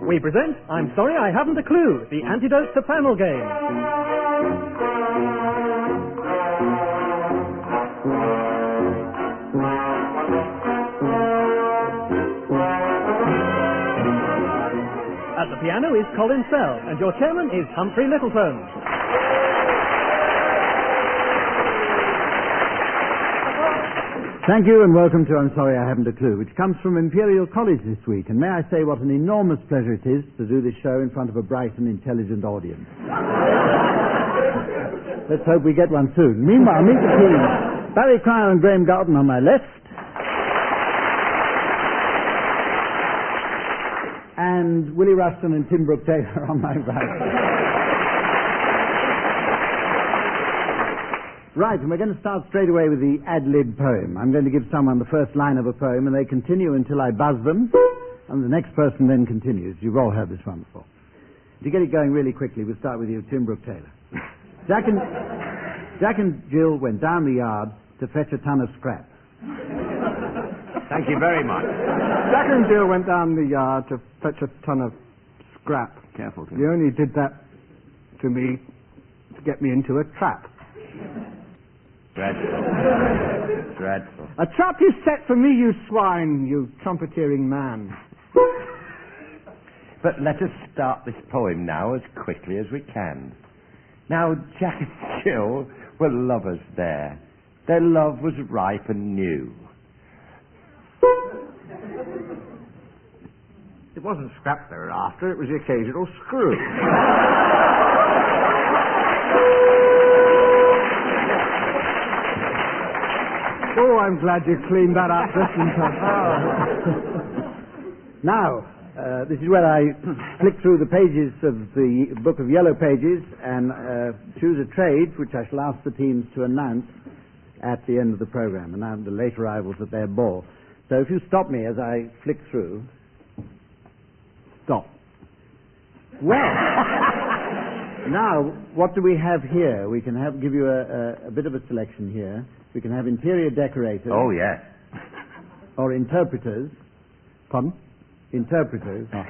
We present I'm Sorry I Haven't a Clue, the antidote to panel games. At the piano is Colin Sell, and your chairman is Humphrey Littleton. Thank you and welcome to I'm Sorry I Haven't a Clue, which comes from Imperial College this week. And may I say what an enormous pleasure it is to do this show in front of a bright and intelligent audience. Let's hope we get one soon. Meanwhile, meet the team. Barry Cryer and Graham Garden on my left. And Willie Ruston and Tim Brooke Taylor on my right. Right, and we're going to start straight away with the ad-lib poem. I'm going to give someone the first line of a poem, and they continue until I buzz them, and the next person then continues. You've all heard this one before. To get it going really quickly, we'll start with you, Tim Brooke Taylor. Jack and Jill went down the yard to fetch a ton of scrap. Thank you very much. Jack and Jill went down the yard to fetch a ton of scrap. Careful, Tim. You only did that to me to get me into a trap. Dreadful. Dreadful. A trap you set for me, you swine, you trumpeteering man. But let us start this poem now as quickly as we can. Now, Jack and Jill were lovers there. Their love was ripe and new. It wasn't scrap they were after, it was the occasional screw. Oh, I'm glad you cleaned that up just in time. Now, this is where I flick through the pages of the book of yellow pages and choose a trade which I shall ask the teams to announce at the end of the program, announce the late arrivals at their ball. So if you stop me as I flick through. Stop. Well, now, what do we have here? We can give you a bit of a selection here. We can have interior decorators. Oh, yes. Or interpreters. Pardon? Interpreters. Oh.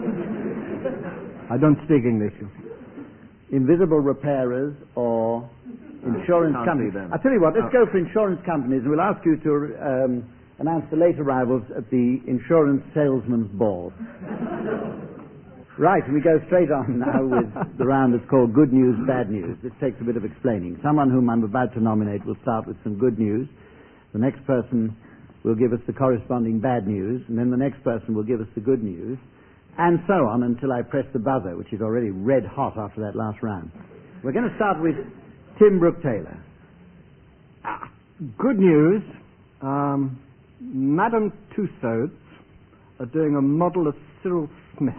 I don't speak English. Invisible repairers or insurance companies. I'll tell you what, let's go for insurance companies, and we'll ask you to announce the late arrivals at the insurance salesman's ball. Right, and we go straight on now with the round that's called Good News, Bad News. This takes a bit of explaining. Someone whom I'm about to nominate will start with some good news. The next person will give us the corresponding bad news, and then the next person will give us the good news, and so on until I press the buzzer, which is already red hot after that last round. We're going to start with Tim Brooke Taylor. Good news. Madame Tussauds are doing a model of Cyril Smith.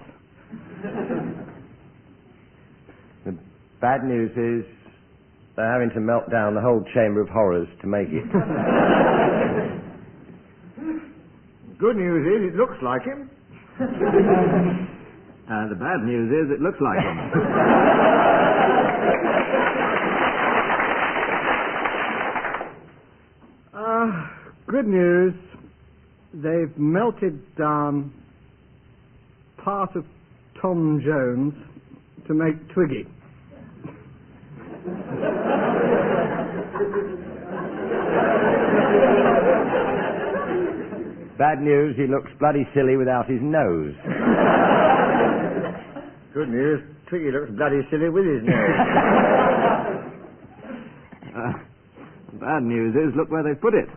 The bad news is they're having to melt down the whole Chamber of Horrors to make it. Good news is it looks like him. The bad news is it looks like him. Good news. They've melted down part of Tom Jones to make Twiggy. Bad news, he looks bloody silly without his nose. Good news, Twiggy looks bloody silly with his nose. Bad news is, look where they've put it.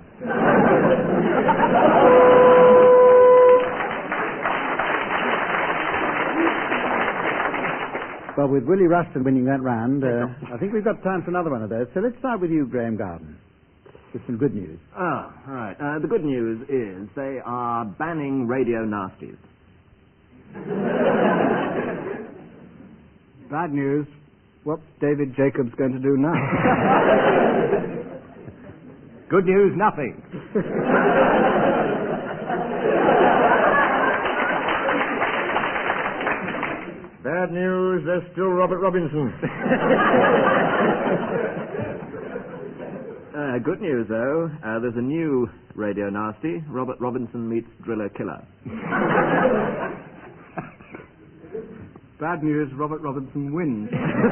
Well, with Willie Ruston winning that round, I think we've got time for another one of those. So let's start with you, Graham Garden, with some good news. Oh, right. The good news is they are banning radio nasties. Bad news. What's David Jacobs going to do now? Good news, nothing. Bad news, there's still Robert Robinson. Good news, though. There's a new radio nasty. Robert Robinson meets Driller Killer. Bad news, Robert Robinson wins.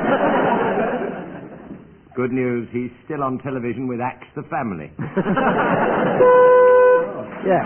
Good news, he's still on television with Axe the Family. Yeah.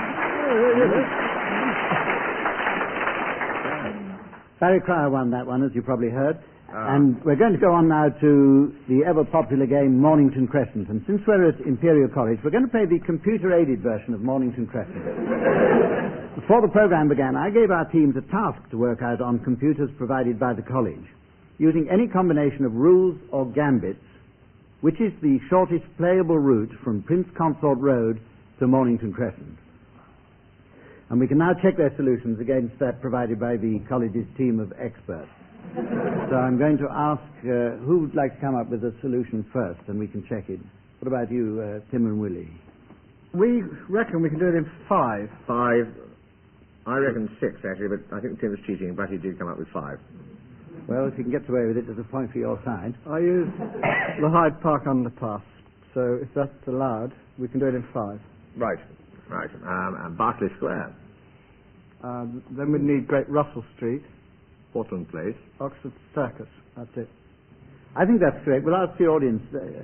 Barry Cryer won that one, as you probably heard. And we're going to go on now to the ever-popular game Mornington Crescent. And since we're at Imperial College, we're going to play the computer-aided version of Mornington Crescent. Before the program began, I gave our teams a task to work out on computers provided by the college, using any combination of rules or gambits, which is the shortest playable route from Prince Consort Road to Mornington Crescent. And we can now check their solutions against that provided by the college's team of experts. So I'm going to ask who would like to come up with a solution first, and we can check it. What about you, Tim and Willie? We reckon we can do it in 5. 5. I reckon 6, actually, but I think Tim was cheating, but he did come up with 5. Well, if you can get away with it, there's a point for your side. I use the Hyde Park underpass, so if that's allowed, we can do it in 5. Right. And Berkeley Square. Then we'd need Great Russell Street, Portland Place. Oxford Circus. That's it. I think that's correct. We'll ask the audience.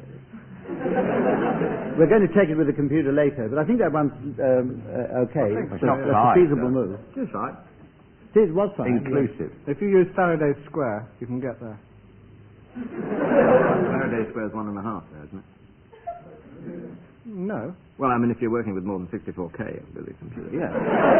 We're going to check it with the computer later, but I think that one's okay. It's not That's right, a feasible move. Just right. It was fine. Inclusive. If you use Faraday Square, you can get there. Faraday Square's 1.5 there, isn't it? No. Well, I mean, if you're working with more than 64K, with the computer. Yeah.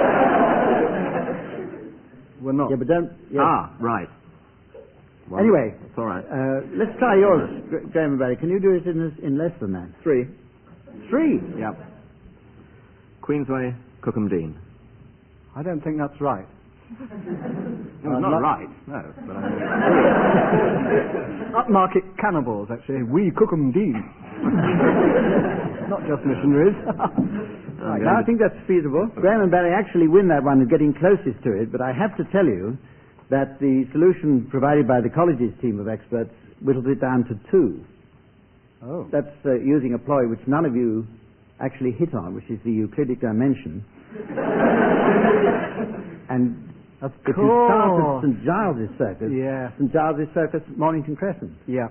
We're not. Yeah, but don't... Yeah. Ah, right. Well, Anyway, it's all right. let's try yours, Graham and Barry. Can you do it in less than that? 3. 3? Yep. Queensway, Cookham Dean. I don't think that's right. No, it's not right. No, but I mean, Upmarket cannibals, actually. We Cookham Dean. Not just missionaries. Right, now I think that's feasible. Graham and Barry actually win that one, getting closest to it, but I have to tell you that the solution provided by the college's team of experts whittles it down to 2. Oh. That's using a ploy which none of you actually hit on, which is the Euclidean dimension. And Of if you start at course. St. Giles's Circus, Yeah. St. Giles's Circus, Mornington Crescent. Yeah.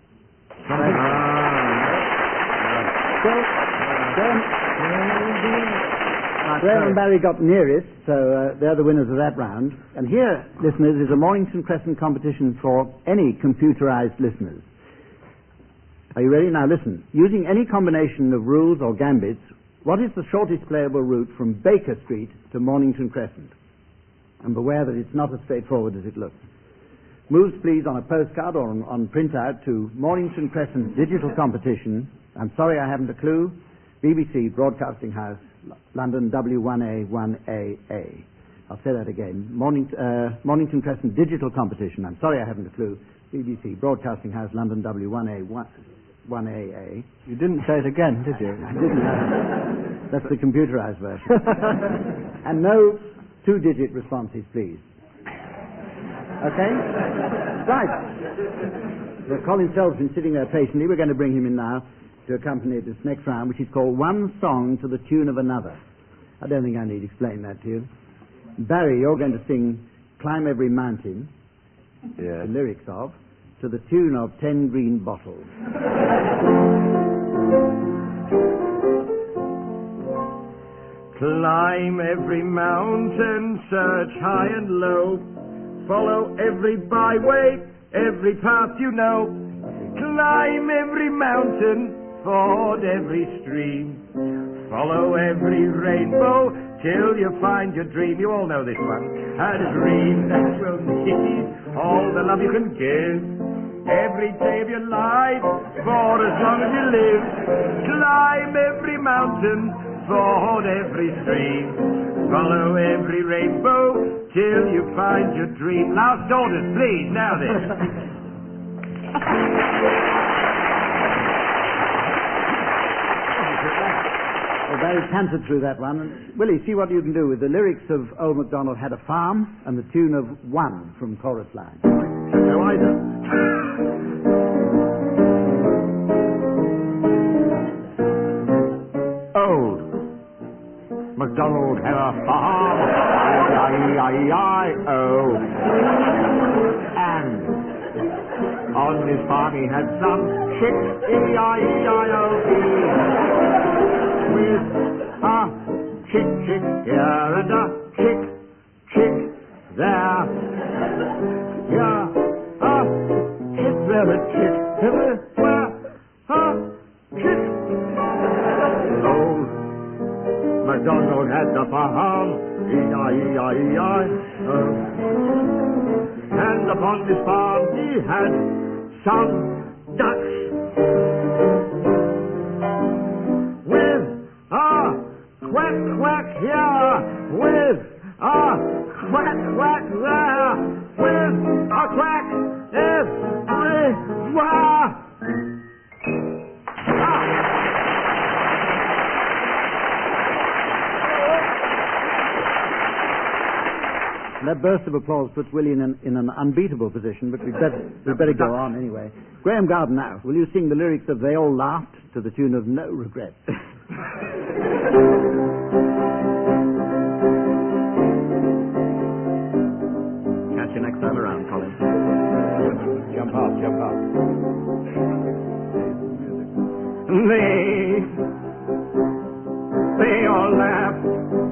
Graham and Barry got nearest, so they're the winners of that round. And here, listeners, is a Mornington Crescent competition for any computerized listeners. Are you ready? Now listen. Using any combination of rules or gambits, what is the shortest playable route from Baker Street to Mornington Crescent? And beware that it's not as straightforward as it looks. Moves, please, on a postcard or on printout to Mornington Crescent Digital Competition. I'm sorry I haven't a clue. BBC Broadcasting House, London W1A1AA. I'll say that again. Mornington Crescent Digital Competition. I'm sorry I haven't a clue. BBC Broadcasting House, London W1A1AA. You didn't say it again, did you? I didn't. That's the computerized version. And no 2-digit responses, please. Okay? Right. Well, Colin Sells been sitting there patiently. We're going to bring him in now to accompany this next round, which is called One Song to the Tune of Another. I don't think I need to explain that to you. Barry, you're going to sing Climb Every Mountain, Yeah. the lyrics of, to the tune of 10 Green Bottles. Climb every mountain, search high and low. Follow every byway, every path you know. Climb every mountain, ford every stream. Follow every rainbow till you find your dream. You all know this one. A dream that will need all the love you can give. Every day of your life, for as long as you live. Climb every mountain, ford every stream. Follow every rainbow till you find your dream. Last orders, please. Now then. Well, Barry cantered through that one. And, Willie, see what you can do with the lyrics of Old MacDonald Had a Farm and the tune of One from Chorus Line. No, either. Old MacDonald had a farm, E-I-E-I-E-I-O. And on his farm he had some chicks, E-I-E-I-O-E. With a chick here and a chick there. Yeah, chick there, a chick everywhere. Chick. Old MacDonald had the farm, E-I-E-I-E-I-O. And upon his farm he had some ducks with a quack quack here, with a quack quack there, with a quack everywhere. That burst of applause puts Willie in an unbeatable position, but we'd better go on anyway. Graham Garden now, will you sing the lyrics of They All Laughed to the tune of No Regrets? Catch you next time around, Colin. Jump up, jump up. They all laughed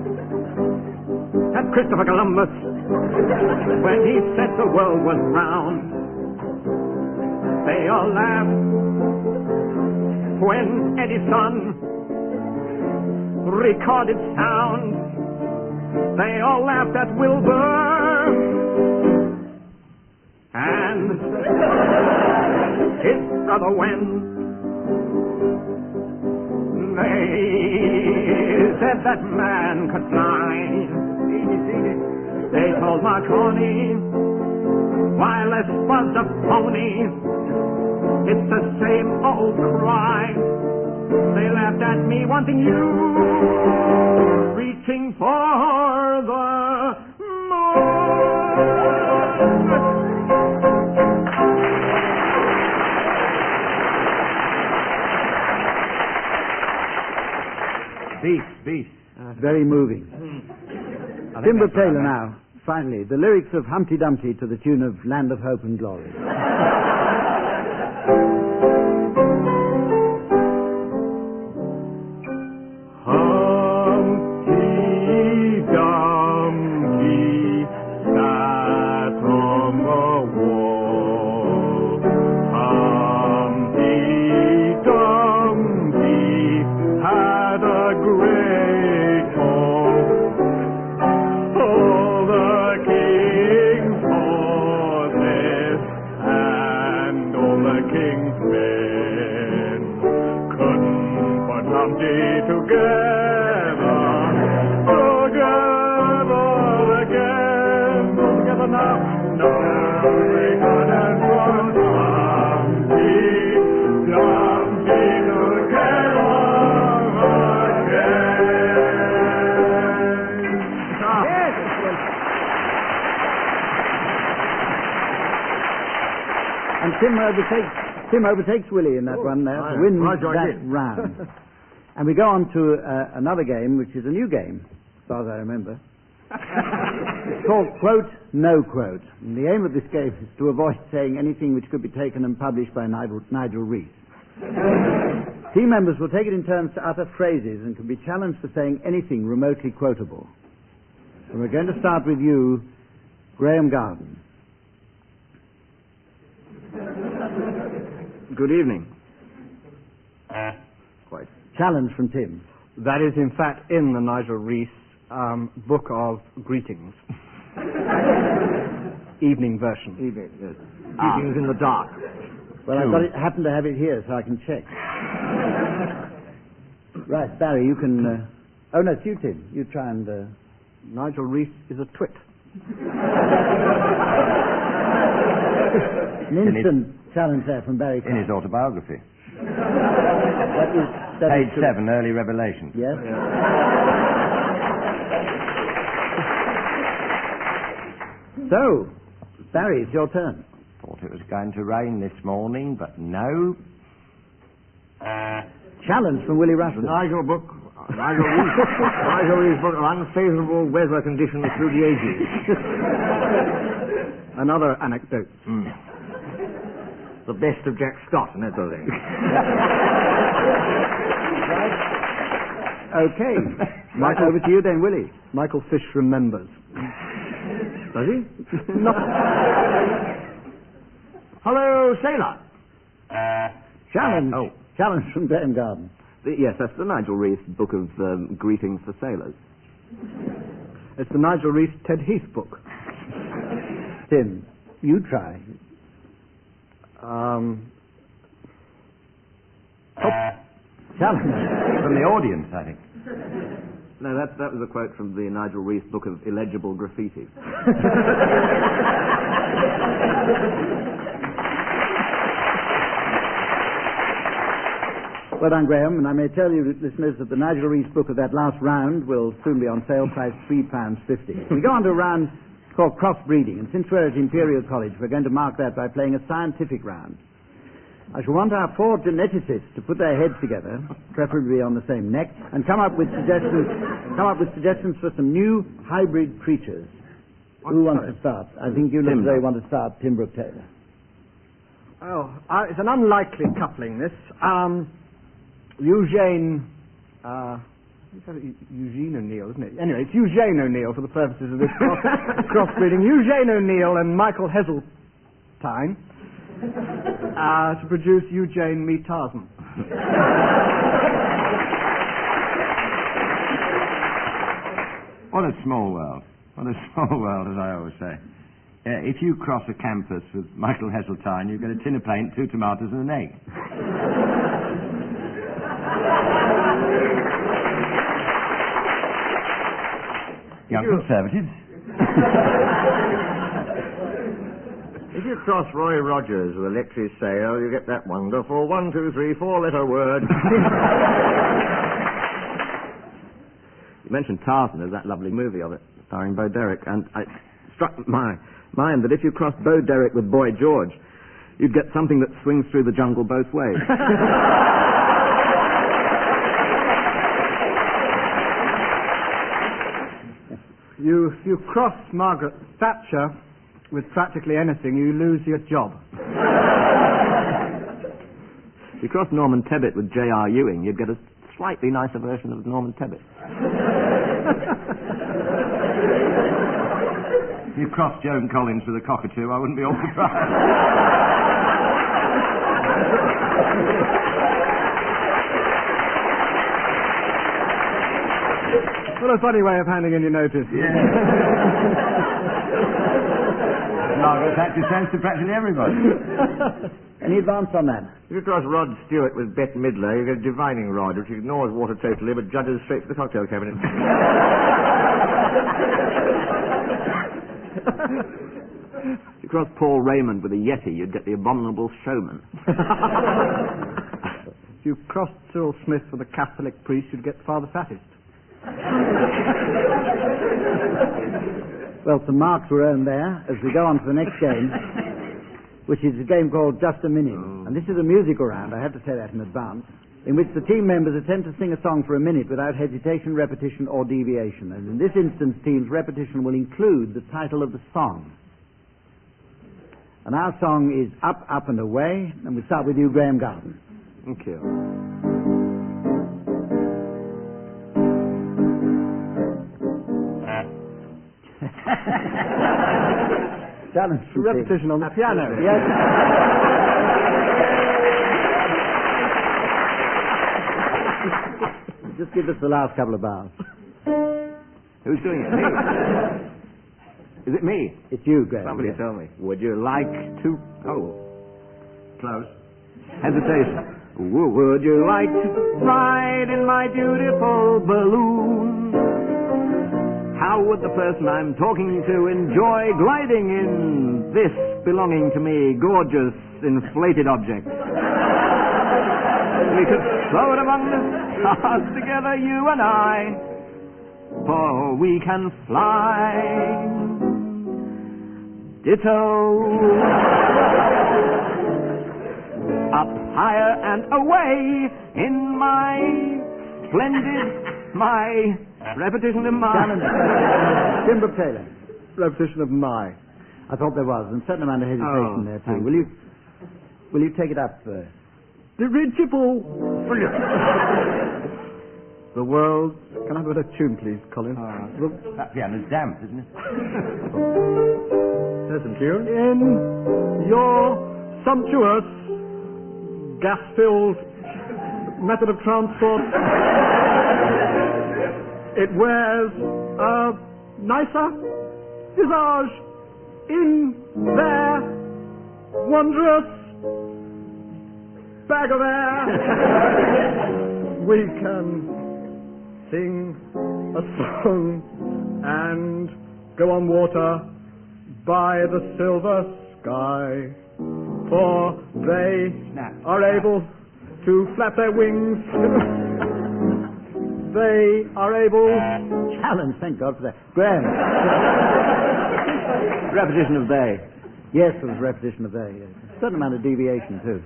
at Christopher Columbus when he said the world was round. They all laughed when Edison recorded sound. They all laughed at Wilbur and his brother Wen. They said that man could fly. They told Marconi wireless was a phony. It's the same old cry. They laughed at me wanting you, reaching for the moon. Beast. Very moving. Timber Taylor now, finally, the lyrics of Humpty Dumpty to the tune of Land of Hope and Glory. Humpty Dumpty sat on the wall. Humpty Dumpty had a great fall. All the king's horses and all the king's men couldn't put Humpty together again. Together now. No, they couldn't put Humpty Dumpty together again. And Tim overtakes Willie in that one there, Right. wins Right, I that did. round. And we go on to another game, which is a new game, as far as I remember. It's called Quote, No Quote. And the aim of this game is to avoid saying anything which could be taken and published by Nigel Rees. Team members will take it in turns to utter phrases and can be challenged for saying anything remotely quotable. And we're going to start with you, Graham Garden. Good evening. Quite. Challenge from Tim. That is, in fact, in the Nigel Rees book of greetings. Evening version. Evening, yes. Evenings in the dark. Well, happen to have it here, so I can check. Right, Barry, you can... oh, no, it's you, Tim. You try and... Nigel Rees is a twit. An instant challenge there from Barry In Clark. his autobiography. That is Page 7, Early Revelations. Yes? So, Barry, it's your turn. Thought it was going to rain this morning, but no. Challenge from Willie The Rushton. Nigel book, Nigel Reeves' book of unfavourable weather conditions through the ages. Another anecdote. The best of Jack Scott and that sort of thing. Okay. Over to you then, Willie. Michael Fish remembers. Does he? Not Hello, sailor. Challenge. Oh. Challenge from Graham Garden. Yes, that's the Nigel Reeves book of greetings for sailors. It's the Nigel Reeves Ted Heath book. Tim, you try. Challenge. From the audience, I think. No, that was a quote from the Nigel Reeves book of illegible graffiti. Well done, Graham, and I may tell you, listeners, that the Nigel Reeves book of that last round will soon be on sale, price £3.50. We go on to a round called crossbreeding, and since we're at Imperial College, we're going to mark that by playing a scientific round. I shall want our 4 geneticists to put their heads together, preferably on the same neck, and come up with suggestions for some new hybrid creatures. Who wants to start? I think you look as though you want to start, Tim Brooke Taylor. Oh, it's an unlikely coupling, this. Eugene O'Neill, isn't it? Anyway, it's Eugene O'Neill for the purposes of this crossbreeding. Eugene O'Neill and Michael Heseltine to produce Eugene Me Tarzan. What a small world. What a small world, as I always say. If you cross a campus with Michael Heseltine, you get a tin of paint, 2 tomatoes and an egg. Young Conservatives. If you cross Roy Rogers with Alexis Sale, you get that wonderful 1, 2, 3, 4-letter word. You mentioned Tarzan, there's that lovely movie of it, starring Bo Derek, and it struck my mind that if you crossed Bo Derek with Boy George, you'd get something that swings through the jungle both ways. If you cross Margaret Thatcher with practically anything, you lose your job. If you cross Norman Tebbit with J.R. Ewing, you'd get a slightly nicer version of Norman Tebbit. If you cross Joan Collins with a cockatoo, I wouldn't be all surprised. What a funny way of handing in your notice. Margaret Thatcher sends to practically everybody. Any advance on that? If you cross Rod Stewart with Bette Midler, you get a divining rod, which ignores water totally, but judges straight for the cocktail cabinet. If you cross Paul Raymond with a Yeti, you'd get the abominable showman. If you crossed Cyril Smith with a Catholic priest, you'd get Father Fattist. Well, some marks were earned there as we go on to the next game, which is a game called Just a Minute. And this is a musical round, I have to say that in advance, in which the team members attempt to sing a song for a minute without hesitation, repetition, or deviation. And in this instance, team's repetition will include the title of the song. And our song is Up, Up and Away, and we start with you, Graham Garden. Thank you. Challenge. Repetition on the piano. Yes. Just give us the last couple of bars. Who's doing it? Me? Is it me? It's you, Graham. Somebody yes. tell me. Would you like to... Oh. Close. Hesitation. Would you like to ride in my beautiful balloon? How would the person I'm talking to enjoy gliding in this belonging to me gorgeous inflated object? We could float among the stars together, you and I, for we can fly. Ditto. Up higher and away in my splendid My repetition of my. Challenge. Timbrook Taylor. Repetition of my. I thought there was, and a certain amount of hesitation there too. thank Will you take it up? Dirigible. The world. Can I have a tune, please, Colin? That piano's damp, isn't it? There's a tune. In your sumptuous, gas-filled method of transport, it wears a nicer visage in their wondrous bag of air. We can sing a song and go on water by the silver sky, for they are able to flap their wings. They are able. Challenge, thank God for that. Graham. Repetition of they. Yes, there was repetition of they. Yes. A certain amount of deviation too.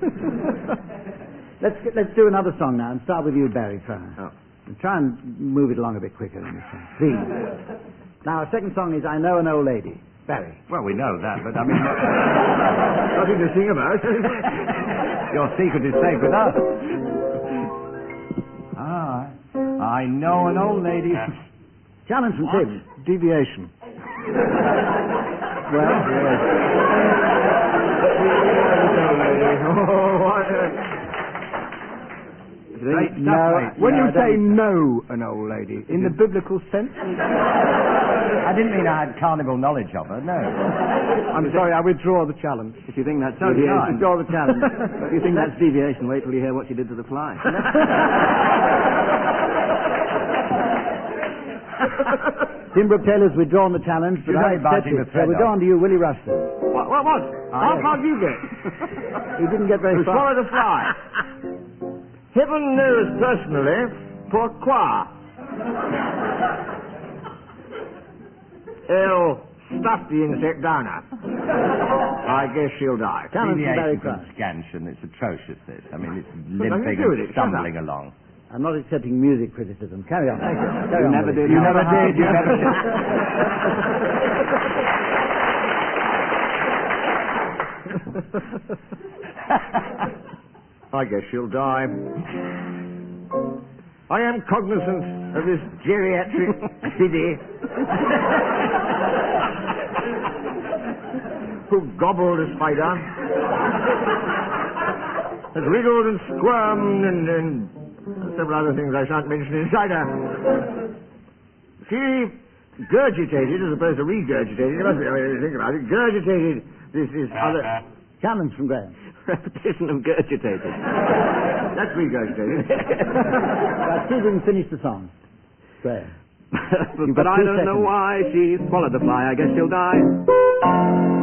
Let's do another song now and start with you, Barry. Try. Oh. And try and move it along a bit quicker in this song, please. Now, our second song is I Know an Old Lady. Barry. Well, we know that, but I mean... Nothing to sing about. Your secret is safe with us. I know an old lady. Challenge from Tim. Deviation. Well, Great stuff, no, mate. When you I say don't- know an old lady, in the biblical sense, I didn't mean I had carnival knowledge of her, no. I'm sorry, I withdraw the challenge. If you think that's So did I. deviation, Withdraw the challenge. if you think that's deviation, wait till you hear what she did to the fly. Timbrook Taylor's withdrawn the challenge, but You're I very biting accept the it. thread So we're off. on to you, Willie Rushton. What? How yes. far did you get? He didn't get very To far. swallow the fly. Heaven knows personally, pourquoi. Elle stuffed the insect down her. I guess she'll die. Challenge from Barry Deviation from Cry. scansion. It's atrocious, this. I mean, it's nothing to limping do with and it. Shut stumbling along. I'm not accepting music criticism. Carry on. Carry You on, never Willie. did. You never did. You never did. I guess she'll die. I am cognizant of this geriatric biddy who gobbled a spider, has wriggled and squirmed and several other things I shan't mention inside her. She gurgitated as opposed to regurgitated. You must be able to think about it. Gurgitated. This is other Challenge from Graham. repetition of gurgitated. That's regurgitated. Right, see if we can finish the song. Graham. You've but got I 2 don't know seconds. why she swallowed the fly. I guess she'll die.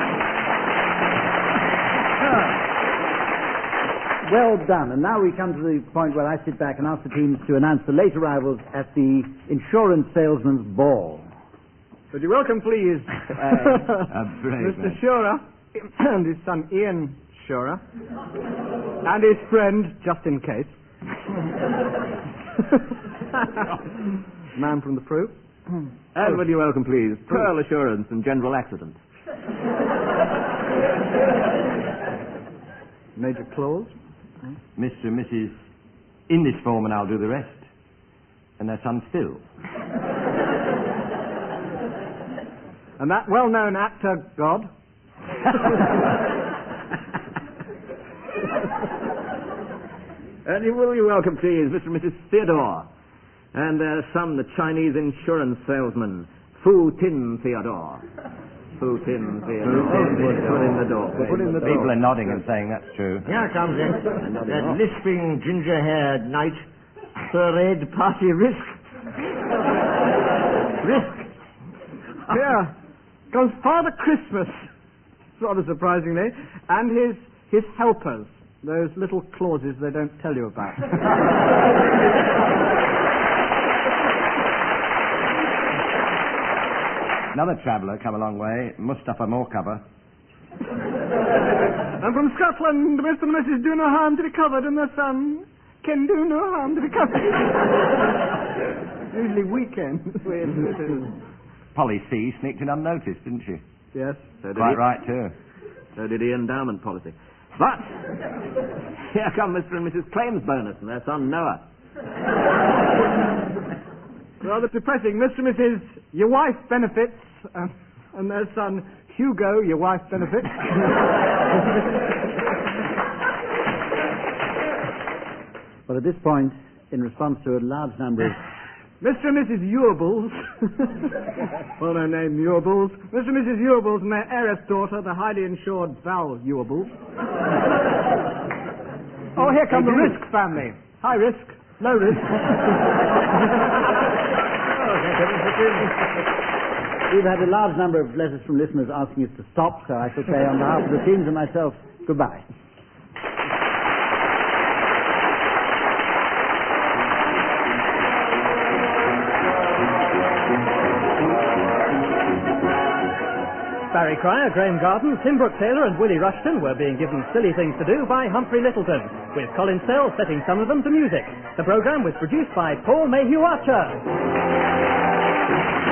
Well done. And now we come to the point where I sit back and ask the teams to announce the late arrivals at the insurance salesman's ball. Would you welcome, please, brave Mr. man. Shearer and his son Ian Shearer and his friend, just in case, man from the proof. And will you welcome, please, Pearl Assurance and General Accident. Major Claus. Mr. and Mrs. in this form, and I'll do the rest. And their son Phil. And that well-known actor, God. And will you welcome, please, Mr. and Mrs. Theodore and their son, the Chinese insurance salesman, Fu Tin Theodore. Fu Tin Theodore. Put in the door. Put in the door. People are nodding and saying that's true. Here comes in. That lisping, ginger-haired knight, Sir Ed Party Risk. Risk. Here comes Father Christmas, rather surprisingly, and his helpers, those little clauses they don't tell you about. Another traveller come a long way, Mustafa Morecover. And from Scotland, Mr. and Mrs. Do No Harm to be covered and their son, can do no harm to the company. Usually weekends. Polly C sneaked in unnoticed, didn't she? Yes, so did Quite he. right, too. So did the endowment policy. But here come Mr. and Mrs. Claims Bonus and their son Noah. Rather depressing. Mr. and Mrs. Your Wife Benefits and their son Hugo, Your Wife Benefits. Well, at this point, in response to a large number of... Mr. and Mrs. Ewables, well, their name Ewables. Mr. and Mrs. Ewables and their heiress daughter, the highly insured Val Ewables. Oh, here come the Risk family. High risk, low risk. We've had a large number of letters from listeners asking us to stop, so I shall say on behalf of the teams and myself, goodbye. Barry Cryer, Graham Garden, Tim Brooke Taylor and Willie Rushton were being given silly things to do by Humphrey Littleton, with Colin Sell setting some of them to music. The programme was produced by Paul Mayhew Archer.